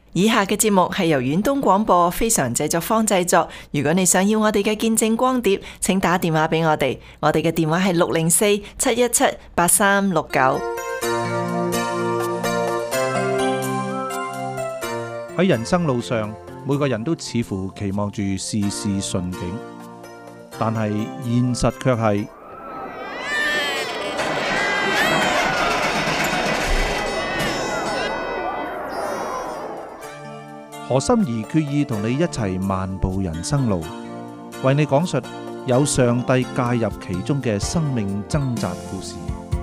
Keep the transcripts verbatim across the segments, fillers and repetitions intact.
以下嘅節目係由遠東廣播非常製作坊製作。如果你想要我哋嘅見證光碟，請打電話俾我哋，我哋嘅電話係六零四七一七八三六九。 喺人生路上，每個人都似乎期望住事事順境，但係現實卻係何心怡決意同你一齊漫步人生路，為你講述有上帝介入其中嘅生命掙扎故事。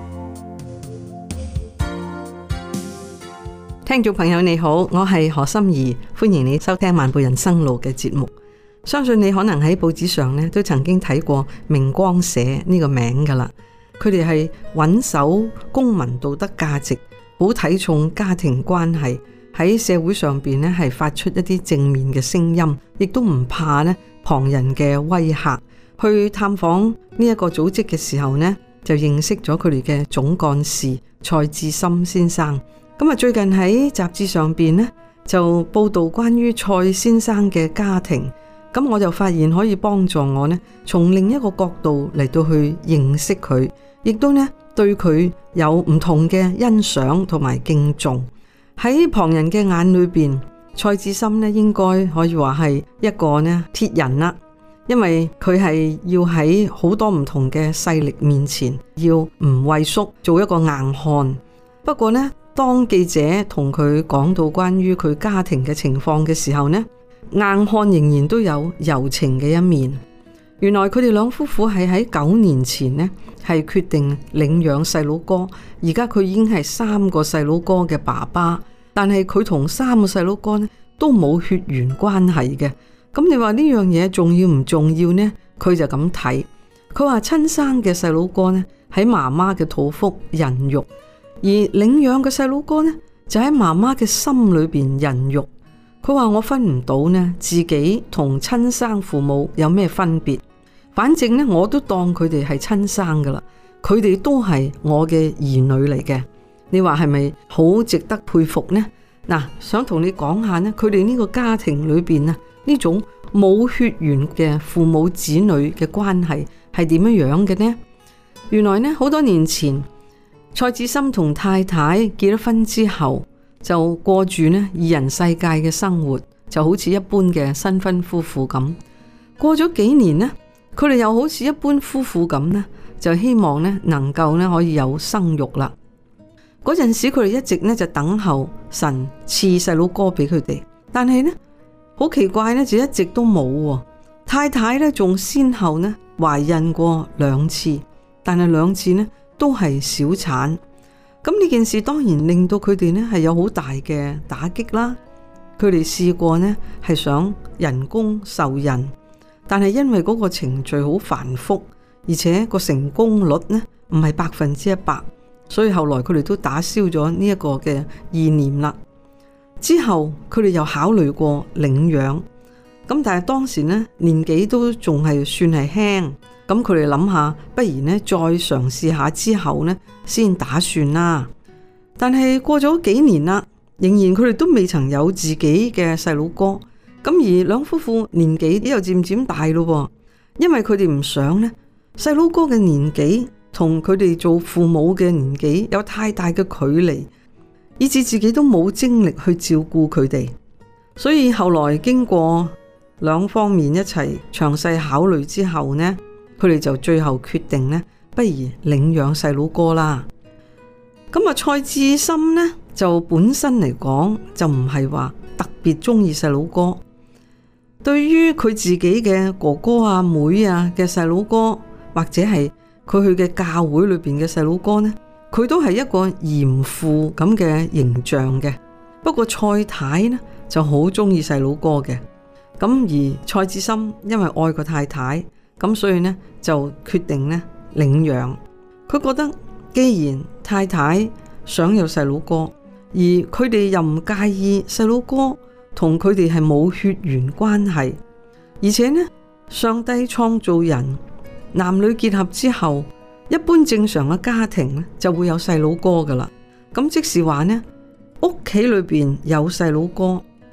聽眾朋友你好，我係何心怡，歡迎你收聽漫步人生路嘅節目。相信你可能喺報紙上咧都曾經睇過明光社呢個名噶啦，佢哋係穩守公民道德價值，好睇重家庭關係，喺社會上邊咧係發出一啲正面嘅聲音，亦都唔怕咧旁人嘅威嚇。去探訪呢一個組織嘅時候呢，就認識咗佢哋嘅總幹事蔡志深先生。咁啊，最近喺雜誌上邊呢，就報道關於蔡先生嘅家庭，咁我就發現可以幫助我呢，從另一個角度嚟到去認識佢，亦都呢對佢有唔同嘅欣賞同埋敬重。喺旁人嘅眼裏邊，蔡志深呢應該可以話係一個呢鐵人啦，因為佢係要喺好多唔同嘅勢力面前要唔畏縮，做一個硬漢。不過呢，當記者同佢講到關於佢家庭嘅情況嘅時候呢，硬漢仍然都有柔情嘅一面。原來佢哋兩夫婦係喺九年前呢係決定領養細佬哥，而家佢已經係三個細佬哥嘅爸爸，但係佢同三個細佬哥呢都冇血緣關係嘅。咁你話呢樣嘢重要唔重要呢？佢就咁睇，佢話親生嘅細佬哥呢喺媽媽嘅肚腹孕育，而領養嘅細佬哥呢就喺媽媽嘅心裏邊孕育。佢話我分唔到呢自己同親生父母有咩分別，反正呢我都當佢哋係親生噶啦，佢哋都係我嘅兒女嚟嘅。你話係咪好值得佩服呢？嗱，想同你講下呢，佢哋呢個家庭裏邊啊，呢種冇血緣嘅父母子女嘅關係係點樣樣嘅呢？原來呢，好多年前蔡志深同太太結咗婚之後，就過住呢二人世界嘅生活，就好似一般嘅新婚夫婦咁。過咗幾年呢，佢哋又好似一般夫婦咁呢，就希望呢能夠呢可以有生育啦。嗰陣時佢哋一直呢就等候神賜細佬哥俾佢哋，但係呢好奇怪呢，就一直都冇。太太呢仲先後呢懷孕過兩次，但係兩次呢都係小產。咁呢件事當然令到佢哋呢係有好大嘅打擊啦。佢哋試過呢係想人工受孕，但係因為嗰個程序好繁複，而且個成功率呢唔係百分之一百，所以後來佢哋都打消咗呢一個嘅意念啦。之後佢哋又考慮過領養，咁但係當時呢年紀都仲係算係輕，咁佢哋諗下，不如呢再嘗試下之後呢先打算啦。但係過咗幾年啦，仍然佢哋都未曾有自己嘅細佬哥。咁而兩夫婦年紀又漸漸大咯，因為佢哋唔想呢細佬哥嘅年紀同佢哋做父母嘅年紀有太大嘅距離，以致自己都冇精力去照顧佢哋。所以後來經過兩方面一齊詳細考慮之後呢，佢哋就最後決定呢，不如領養細佬哥啦。咁啊，蔡志深呢就本身嚟講就唔係話特別中意細佬哥，對於佢自己嘅哥哥啊妹啊嘅細佬哥，或者係佢去嘅教會裏邊嘅細佬哥呢，佢都係一個嚴父咁嘅形象嘅。不過蔡太呢就好中意細佬哥嘅，咁而蔡志深因為愛個太太，咁所以呢就決定呢領養。佢覺得既然太太想有細佬哥，而佢哋又唔介意細佬哥同佢哋係冇血緣關係，而且呢上帝創造人男女結合之後，一般正常嘅家庭呢就會有細佬哥噶啦。咁即是話呢屋企裏邊有細佬哥，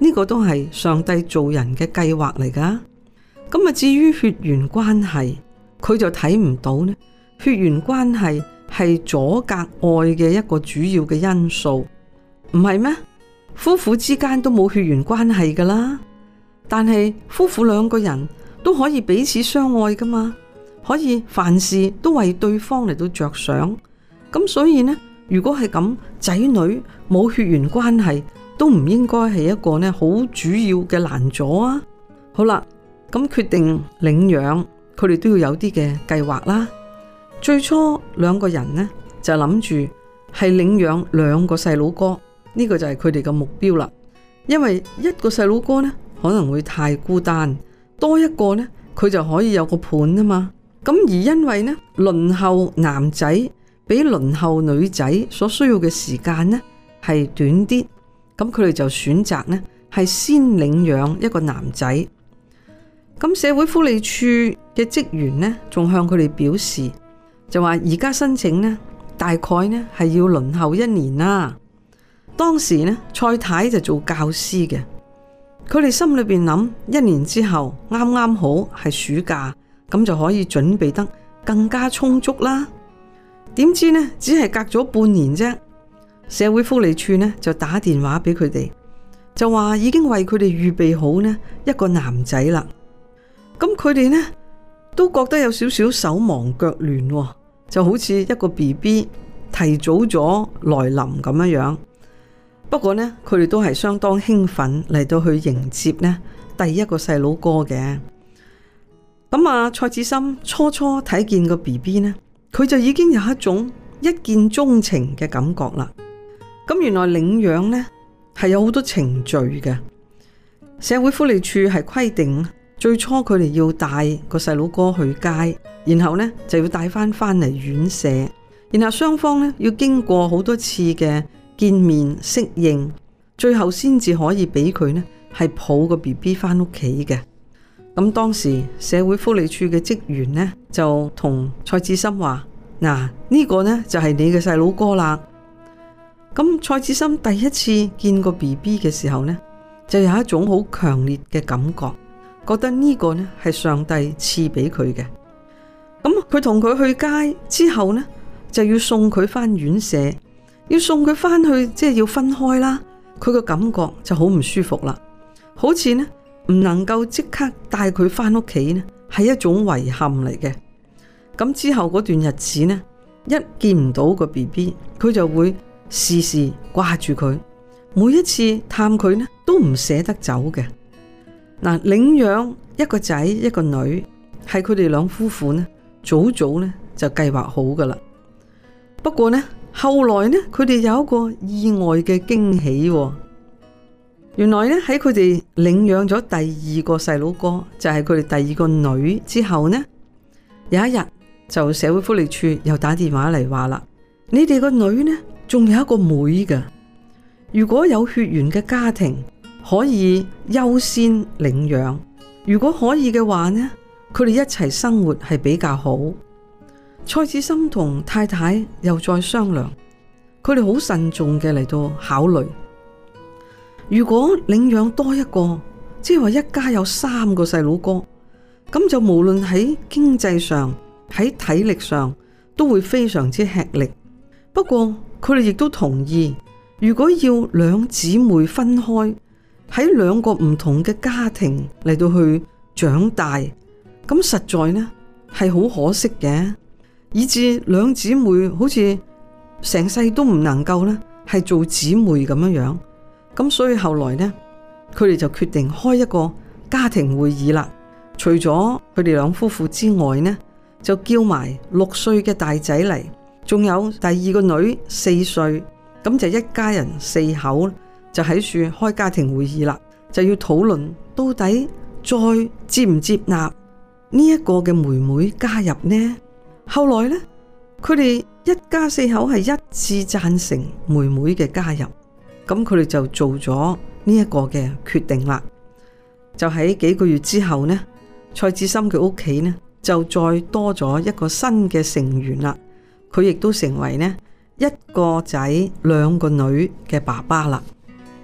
呢個都係上帝做人嘅計劃嚟噶。咁啊，至於血緣關係，佢就睇唔到呢。血緣關係係阻隔愛嘅一個主要嘅因素，唔係咩？夫婦之間都冇血緣關係噶啦，但係夫婦兩個人都可以彼此相愛噶嘛，可以凡事都為對方嚟到着想。咁所以呢，如果係咁，仔女冇血緣關係都唔應該係一個呢好主要嘅攔阻啊。好啦，咁決定領養，佢哋都要有啲嘅計劃啦。最初兩個人呢就諗住係領養兩個細佬哥，呢個就係佢哋嘅目標啦。因為一個細佬哥呢可能會太孤單，多一個呢佢就可以有個伴啊嘛。咁而因為呢輪候男仔比輪候女仔所需要嘅時間呢係短啲，咁佢哋就選擇呢係先領養一個男仔。咁社會福利處嘅職員呢仲向佢哋表示，就話而家申請呢大概呢係要輪候一年啦。當時呢蔡太就做教師嘅，佢哋心裏邊諗，一年之後啱啱好係暑假，咁就可以準備得更加充足啦。點知呢只係隔咗半年啫，社會福利處呢就打電話俾佢哋，就話已經為佢哋預備好呢一個男仔啦。咁佢哋呢都覺得有少少手忙腳亂，就好似一個 B B 提早咗來臨咁樣樣。不過呢，佢哋都係相當興奮嚟到去迎接呢第一個細佬哥嘅。咁啊，蔡志森初初睇見個 B B 呢，佢就已經有一種一見鍾情嘅感覺啦。咁原來領養呢係有好多程序嘅，社會福利處係規定，最初佢哋要帶個細佬哥去街，然後呢就要帶翻翻嚟院舍，然後雙方呢要經過好多次嘅見面適應，最後先至可以俾佢呢係抱個 B B 翻屋企嘅。咁當時社會福利處嘅職員呢就同蔡志森話：嗱，呢個呢就係你嘅細佬哥啦。咁蔡志森第一次見個 B B 嘅時候呢，就有一種好強烈嘅感覺，覺得呢個呢係上帝賜俾佢嘅。咁佢同佢去街之後呢，就要送佢翻院舍，要送佢翻去，即係要分開啦。佢個感覺就好唔舒服啦，好似呢唔能夠即刻帶佢翻屋企呢，係一種遺憾嚟嘅。咁之後嗰段日子呢，一見唔到個 B B， 佢就會時時掛住佢，每一次探佢呢都唔捨得走嘅。嗱，領養一個仔一個女係佢哋兩夫婦呢早早呢就計劃好噶啦。不過呢後來呢佢哋有一個意外嘅驚喜喎。原來呢喺佢哋領養咗第二個細佬哥，就係佢哋第二個女之後呢，有一日就社會福利處又打電話嚟話啦，你哋個女呢仲有一個妹噶，如果有血緣嘅家庭可以優先領養，如果可以嘅話呢，佢哋一齊生活係比較好。蔡志森同太太又再商量，佢哋好慎重嘅嚟到考慮，如果領養多一個，即係話一家有三個細佬哥，咁就無論喺經濟上喺體力上都會非常之吃力。不過佢哋亦都同意，如果要兩姊妹分開喺兩個唔同嘅家庭嚟到去長大，咁實在呢係好可惜嘅，以致兩姊妹好似成世都唔能夠呢係做姊妹咁樣樣。咁所以後來呢，佢哋就決定開一個家庭會議啦。除咗佢哋兩夫婦之外呢，就叫埋六歲嘅大仔嚟，仲有第二個女四歲，咁就一家人四口就喺處開家庭會議啦，就要討論到底再接唔接納呢一個嘅妹妹加入呢？後來呢，佢哋一家四口係一致贊成妹妹嘅加入。咁佢哋就做咗呢一個嘅決定啦。就喺幾個月之後呢，蔡志森嘅屋企呢就再多咗一個新嘅成員啦。佢亦都成為呢一個仔兩個女嘅爸爸啦。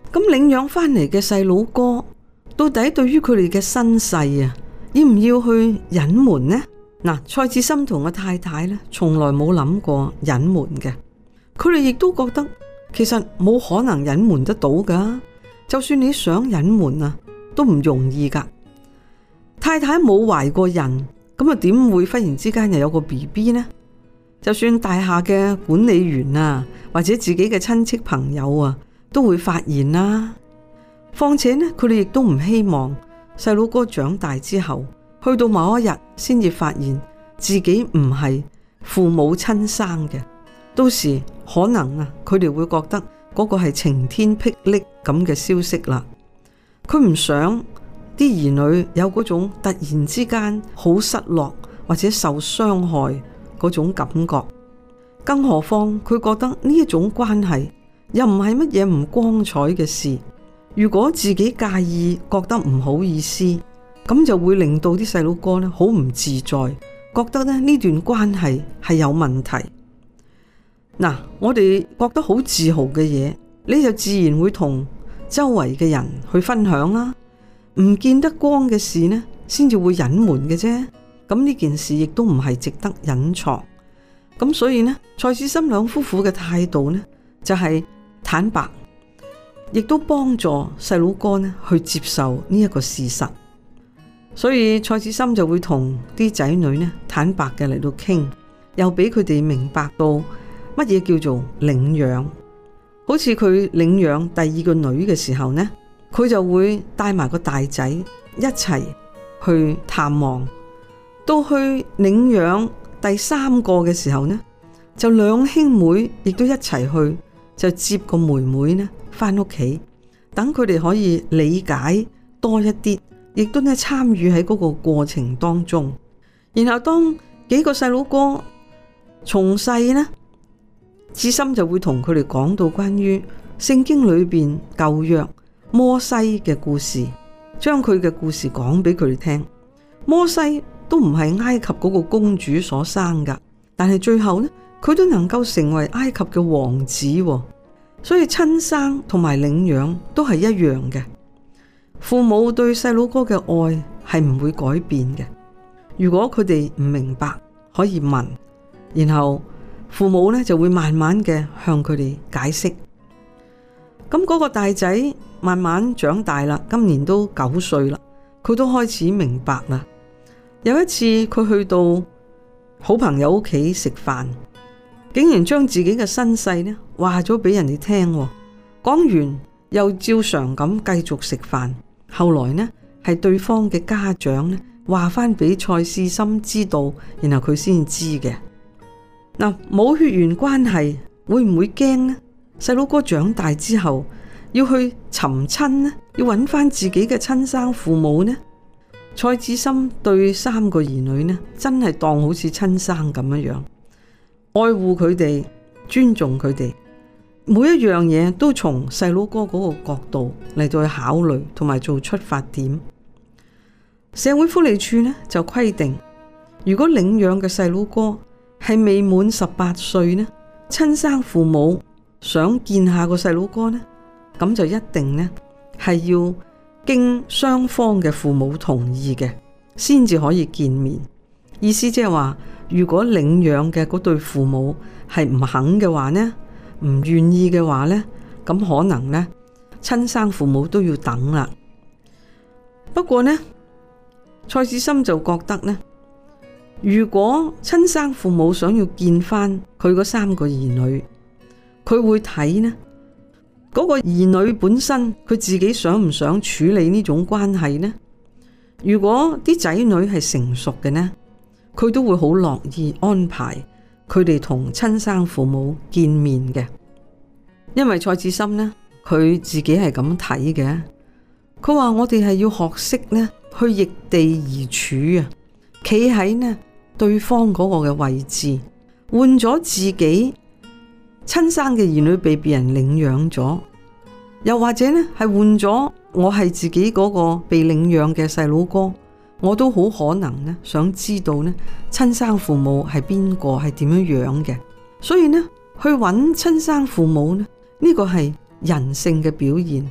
咁領養翻嚟嘅細佬哥，到底對於佢哋嘅身世啊，要唔要去隱瞞呢？嗱，蔡志深同個太太呢，從來冇諗過隱瞞嘅。佢哋亦都覺得其實冇可能隱瞞得到噶，就算你想隱瞞啊，都唔容易噶。太太冇懷過孕，咁啊點會忽然之間又有個 B B 呢？就算大廈嘅管理員啊，或者自己嘅親戚朋友啊，都會發現啦。況且呢，佢哋亦都唔希望細佬哥長大之後，去到某一日先至發現自己唔係父母親生嘅，到時可能啊，佢哋會覺得嗰個係晴天霹靂咁嘅消息啦。佢唔想啲兒女有嗰種突然之間好失落或者受傷害嗰種感覺，更何況佢覺得呢一種關係又唔係乜嘢唔光彩嘅事。如果自己介意，覺得唔好意思，咁就會令到啲細佬哥呢好唔自在，覺得呢呢段關係係有問題。嗱，我哋覺得好自豪嘅嘢，你就自然會同周圍嘅人去分享啦。唔見得光嘅事呢，先至會隱瞞嘅啫。咁呢件事亦都唔係值得隱藏。咁所以呢，蔡志深兩夫婦嘅態度呢，就係坦白，亦都幫助細佬哥呢去接受呢一個事實。所以蔡志深就會同啲仔女呢坦白嘅嚟到傾，又俾佢哋明白到乜嘢叫做領養。好似佢領養第二個女嘅時候呢，佢就會帶埋個大仔一齊去探望。到去領養第三個嘅時候呢，就兩兄妹亦都一齊去，就接個妹妹呢返屋企，等佢哋可以理解多一啲，亦都呢參與喺嗰個過程當中。然後當幾個細佬哥從細呢，志深就會同佢哋講到關於聖經裏邊舊約摩西嘅故事，將佢嘅故事講俾佢哋聽。摩西都唔係埃及嗰個公主所生噶，但係最後呢，佢都能夠成為埃及嘅王子。所以親生同埋領養都係一樣嘅。父母對細佬哥嘅愛係唔會改變嘅。如果佢哋唔明白，可以問，然後父母呢就會慢慢嘅向佢哋解釋。咁嗰個大仔慢慢長大啦，今年都九歲啦，佢都開始明白啦。有一次佢去到好朋友屋企食飯，竟然將自己嘅身世呢話咗俾人哋聽，講完又照常咁繼續食飯。後來呢係對方嘅家長呢話翻俾蔡志深知道，然後佢先知嘅。嗱，冇血緣關係會唔會驚呢？細佬哥長大之後要去尋親呢，要揾翻自己嘅親生父母呢？蔡志深對三個兒女呢，真係當好似親生咁樣樣，愛護佢哋，尊重佢哋，每一樣嘢都從細佬哥嗰個角度嚟到去考慮同埋做出發點。社會福利處呢就規定，如果領養嘅細佬哥係未滿十八歲呢，親生父母想見下個細佬哥呢，咁就一定呢係要經雙方嘅父母同意嘅，先至可以見面。意思即係話，如果領養嘅嗰對父母係唔肯嘅話呢，唔願意嘅話呢，咁可能呢親生父母都要等啦。不過呢，蔡志深就覺得呢，如果親生父母想要見翻佢嗰三個兒女，佢會睇呢嗰個兒女本身佢自己想唔想處理呢種關係呢？如果啲仔女係成熟嘅呢，佢都會好樂意安排佢哋同親生父母見面嘅。因為蔡志深呢，佢自己係咁睇嘅。佢話我哋係要學識呢去易地而處啊，企喺呢對方嗰個嘅位置，換咗自己親生嘅兒女被別人領養咗，又或者呢係換咗我係自己嗰個被領養嘅細佬哥，我都好可能呢想知道呢親生父母係邊個，係點樣樣嘅。所以呢去揾親生父母呢，呢個係人性嘅表現，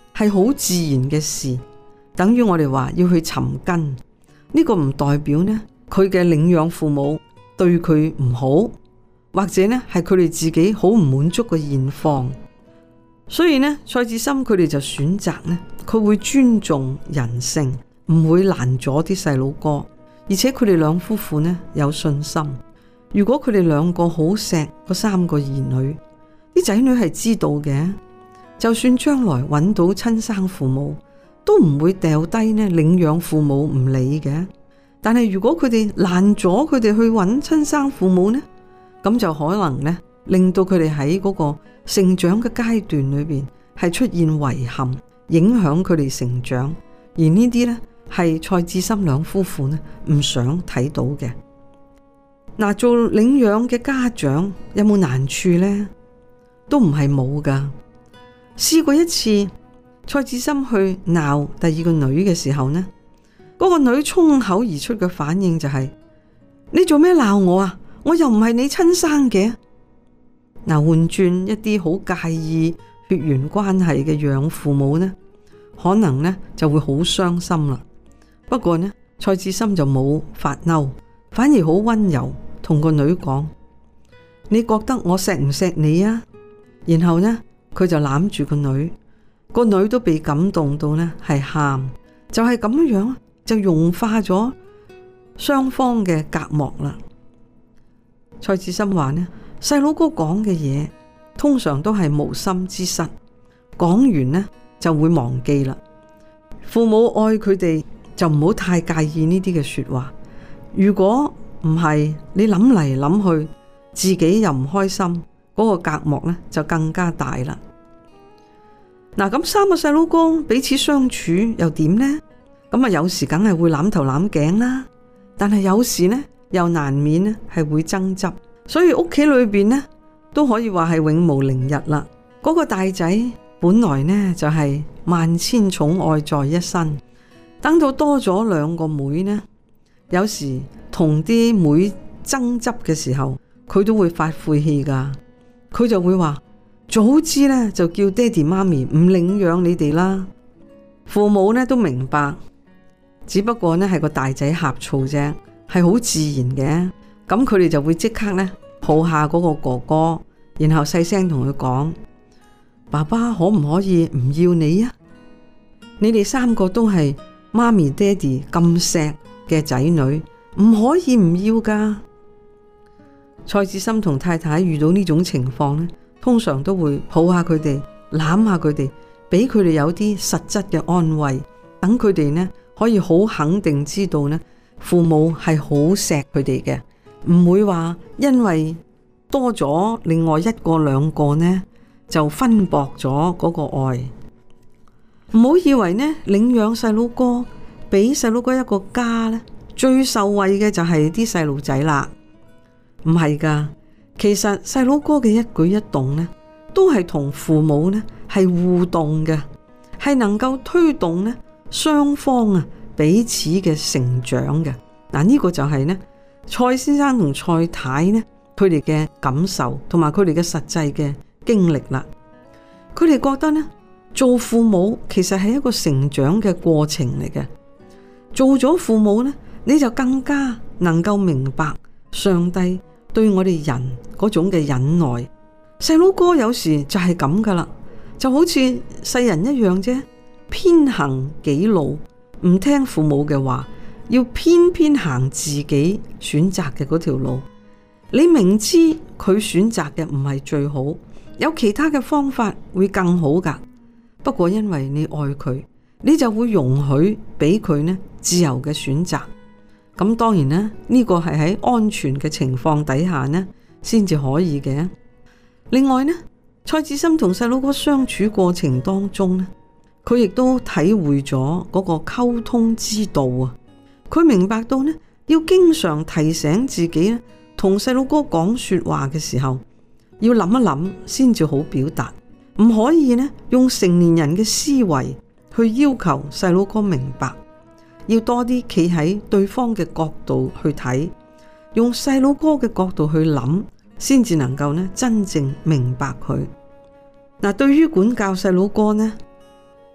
係好自然嘅事，等於我哋話要去尋根。呢個唔代表呢佢嘅領養父母對佢唔好，或者呢係佢哋自己好唔滿足嘅現況。所以呢，蔡志深佢哋就選擇呢，佢會尊重人性，唔會攔阻啲細佬哥，而且佢哋兩夫婦呢有信心。如果佢哋兩個好錫嗰三個兒女，啲仔女係知道嘅，就算將來揾到親生父母，都唔會掉低呢領養父母唔理嘅。但係如果佢哋攔阻佢哋去揾親生父母呢，咁就可能呢令到佢哋喺嗰個成長嘅階段裏邊係出現遺憾，影響佢哋成長。而呢啲呢係蔡志深兩夫婦呢唔想睇到嘅。嗱，做領養嘅家長有冇難處呢？都唔係冇噶。試過一次，蔡志深去鬧第二個女嘅時候呢，嗰個女衝口而出嘅反應就係：你做咩鬧我啊？我又唔係你親生嘅。嗱，換轉一啲好介意血緣關係嘅養父母呢，可能呢就會好傷心啦。不過呢，蔡志深就冇發嬲，反而好溫柔同個女講：你覺得我錫唔錫你啊？然後呢，佢就攬住個女，個女都被感動到呢係喊，就係咁樣就融化咗雙方嘅隔膜啦。蔡志深話呢，細佬哥講嘅嘢通常都係無心之失，講完呢就會忘記啦。父母愛佢哋就唔好太介意呢啲嘅說話。如果唔係，你諗嚟諗去，自己又唔開心，嗰個隔膜呢就更加大啦。嗱，咁三個細佬哥彼此相處又點呢？咁啊，有時梗係會攬頭攬頸啦，但係有時呢又難免呢係會爭執，所以屋企裏邊呢都可以話係永無寧日啦。嗰個大仔本來呢就係萬千寵愛在一身，等到多咗兩個妹呢，有時同啲妹爭執嘅時候，佢都會發晦氣噶。佢就會話：早知呢就叫爹哋媽咪唔領養你哋啦。父母呢都明白，只不過呢係個大仔呷醋啫，係好自然嘅。咁佢哋就會即刻呢抱下嗰個哥哥，然後細聲同佢講：爸爸可唔可以唔要你啊？你哋三個都係媽咪爹哋咁錫嘅仔女，唔可以唔要噶。蔡志深同太太遇到呢種情況呢，通常都會抱下佢哋，攬下佢哋，俾佢哋有啲實質嘅安慰，等佢哋呢可以好肯定知道呢，父母係好錫佢哋嘅，唔會話因為多咗另外一個兩個呢就分薄咗嗰個愛。唔好以為呢領養細佬哥，俾細佬哥一個家呢，最受惠嘅就係啲細路仔啦。唔係噶，其實細佬哥嘅一舉一動呢，都係同父母呢係互動嘅，係能夠推動呢雙方啊彼此嘅成長嘅。嗱，呢個就係呢蔡先生同蔡太呢佢哋嘅感受同埋佢哋嘅實際嘅經歷啦。佢哋覺得呢做父母其實係一個成長嘅過程嚟嘅。做咗父母呢，你就更加能夠明白上帝對我哋人嗰種嘅忍耐。細佬哥有時就係咁噶啦，就好似世人一樣啫，偏行己路，唔聽父母嘅話，要偏偏行自己選擇嘅嗰條路。你明知佢選擇嘅唔係最好，有其他嘅方法會更好噶，不過因為你愛佢，你就會容許俾佢呢自由嘅選擇。咁當然呢，呢個係喺安全嘅情況底下呢先至可以嘅。另外呢，蔡志深同細佬哥相處過程當中呢，佢亦都體會咗嗰個溝通之道啊。佢明白到呢，要經常提醒自己呢，同細佬哥講說話嘅時候，要諗一諗先至好表達，唔可以呢用成年人嘅思維去要求細佬哥明白。要多啲企喺對方嘅角度去睇，用細佬哥嘅角度去諗，先至能夠呢真正明白佢。嗱，對於管教細佬哥呢，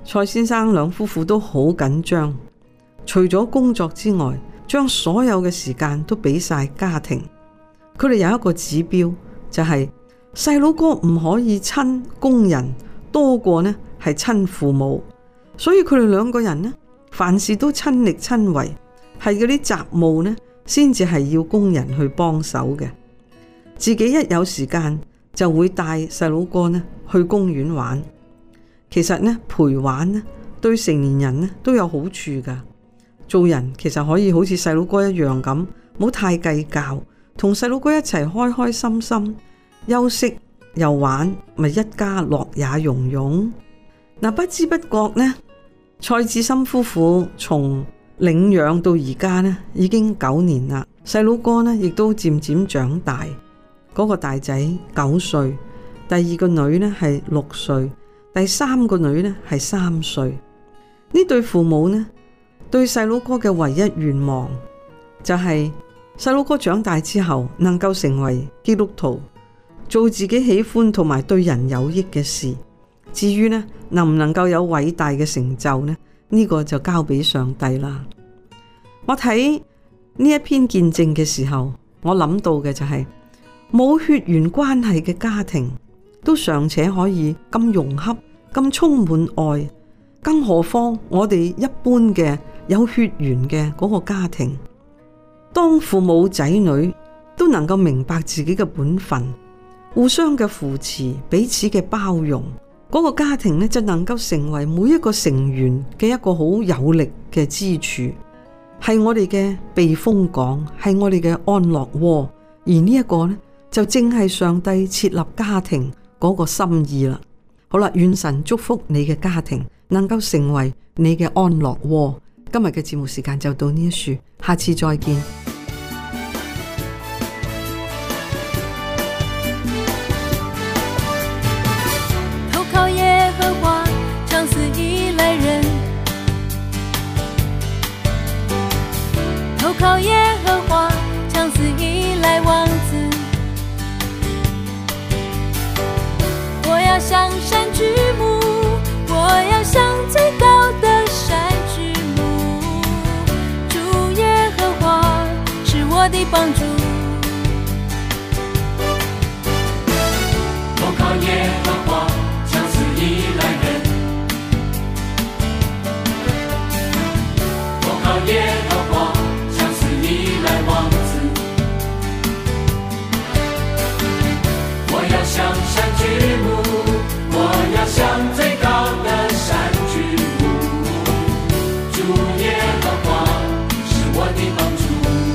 蔡先生兩夫婦都好緊張，除咗工作之外，將所有嘅時間都俾晒家庭。佢哋有一個指標，就係細佬哥唔可以親工人多過呢係親父母，所以佢哋兩個人呢，凡事都親力親為，係嗰啲雜務呢先至係要工人去幫手嘅。自己一有時間就會帶細佬哥呢去公園玩。其實呢，陪玩呢對成年人呢都有好處噶。做人其實可以好似細佬哥一樣咁，唔好太計較，同細佬哥一齊開開心心，休息又玩，咪一家樂也融融。嗱，不知不覺呢，蔡志深夫婦從領養到而家呢已經九年啦，細佬哥呢亦都漸漸長大。嗰、那個大仔九歲，第二個女呢係六歲，第三個女呢係三歲。呢對父母呢，對細佬哥嘅唯一願望就係細佬哥長大之後能夠成為基督徒，做自己喜歡同埋對人有益嘅事。至於呢，能唔能夠有偉大嘅成就呢？呢、呢個就交俾上帝啦。我睇呢一篇見證嘅時候，我諗到嘅就係、是、冇血緣關係嘅家庭都尚且可以咁融洽、咁充滿愛，更何況我哋一般嘅有血緣嘅嗰個家庭，當父母仔女都能夠明白自己嘅本分，互相嘅扶持，彼此嘅包容，嗰、那個家庭呢就能夠成為每一個成員嘅一個好有力嘅支柱，係我哋嘅避風港，係我哋嘅安樂窩。而呢一個呢，就正係上帝設立家庭嗰個心意啦。好啦，願神祝福你嘅家庭能夠成為你嘅安樂窩。今日嘅節目時間就到呢一處，下次再見。 投靠耶和華，長賜以來人；投靠耶和華，長賜以來王子。我要向山舉目，我要向最高的山舉目。主耶和華是我的幫助。 投靠耶和華，長賜以來人；投靠耶和華，長賜以來王子。我要向山舉目，我要向最高的山舉目。主耶和華是我的幫助。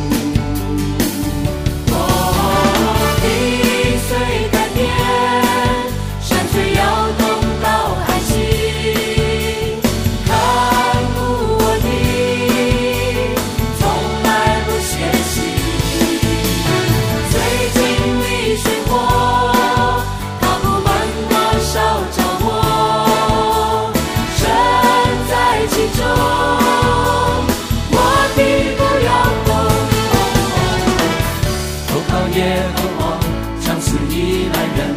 哦，地雖改變，山雖搖動到海極，看顧我的從來不歇息。最近的水火，它不漫過燒着我，身在其中，我必不搖動。投靠耶和華，長賜以來人；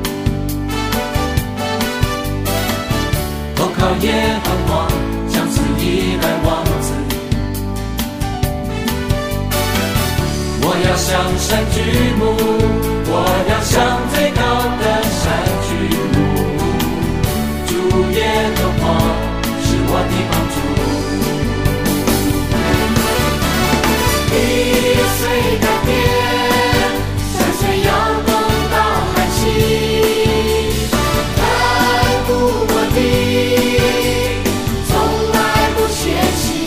投靠耶和華，長賜以來王子。我要向山舉目，我要向最高的山舉目。主耶和華是我的幫助。地雖改變，山雖搖動到海極，看顧我的從來不歇息。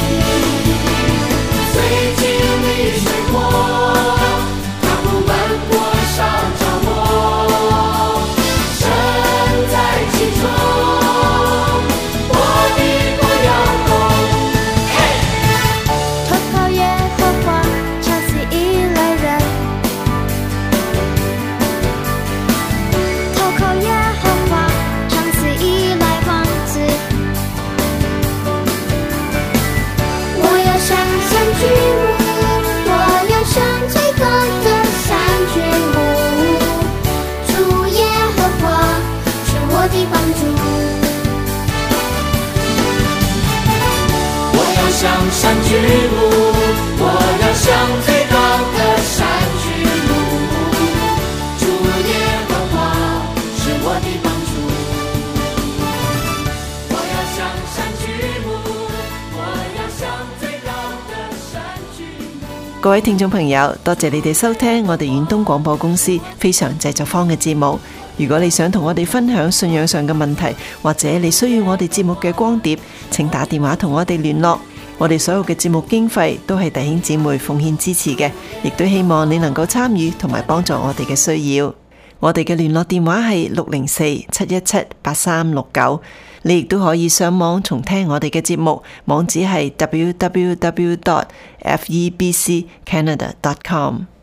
最近的水火，它不漫過燒着我， 向山舉目，我要向最高的山舉目。主耶和華是我的幫助，我要向山舉目，我要向最高的山舉目。 各位聽眾朋友，多謝你哋收聽我哋遠東廣播公司非常製作坊嘅節目。如果你想同我哋分享信仰上嘅問題，或者你需要我哋節目嘅光碟，請打電話同我哋聯絡。我哋所有嘅節目經費都係弟兄姊妹奉獻支持嘅，亦都希望你能夠參與同埋幫助我哋嘅需要。我哋嘅聯絡電話係六零四七一七八三六九，你亦都可以上網重聽我哋嘅節目，網址係 w w w dot f e b c canada dot com。